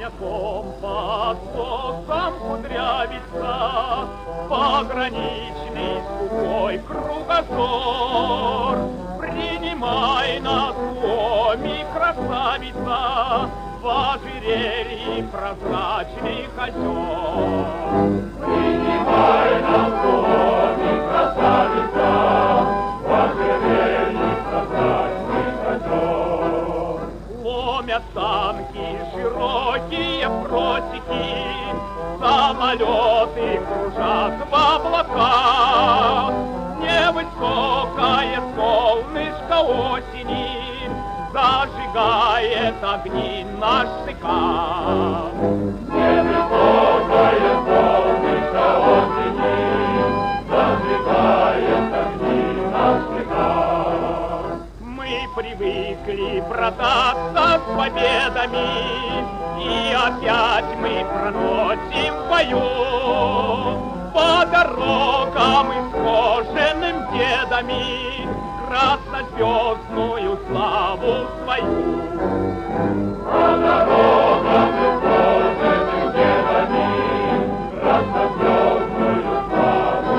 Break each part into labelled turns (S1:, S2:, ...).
S1: Синяком под соусом кудрявится пограничный сухой кругозор. Принимай на доме, красавица, в ожерелье прозрачных озер.
S2: Принимай на доме, красавица, в ожерелье прозрачных озер.
S1: Ломят санки широкие просеки, самолеты кружат в облаках. Невысокое солнышко осени зажигает огни на штыках.
S2: Невысокое солнышко осени зажигает огни на штыках.
S1: Мы привыкли брататься с победами, и опять мы проносим в бою по дорогам исхоженным дедами краснозвездную славу свою.
S2: По дорогам исхоженным дедами краснозвездную славу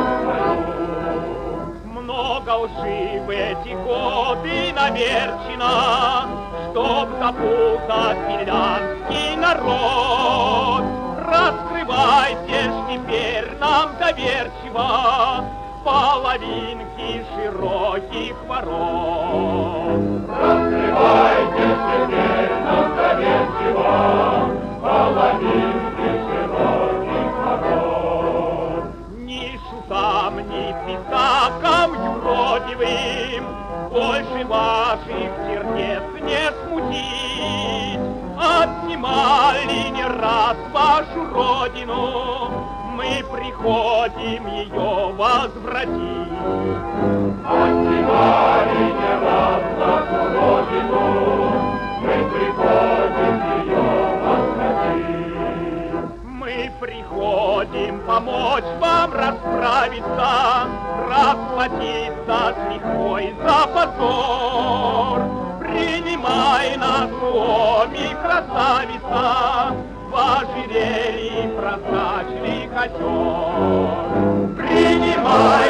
S2: свою.
S1: Много лжи в эти годы наверчено, чтоб запутать финляндский народ. Раскрывайте ж теперь нам доверчиво половинки широких ворот.
S2: Раскрывайте теперь нам доверчиво половинки широких ворот.
S1: Ни шутам, ни писакам юродивым больше ваших сердец не смутить. Отнимали не раз вашу родину, мы приходим ее возвратить.
S2: Отнимали не раз нашу родину, мы приходим ее возвратить.
S1: Мы приходим помочь вам расправиться, расплатиться с лихвой за позор. Принимай нас в доме, красавица, в ожерелье прозрачных озер. Принимай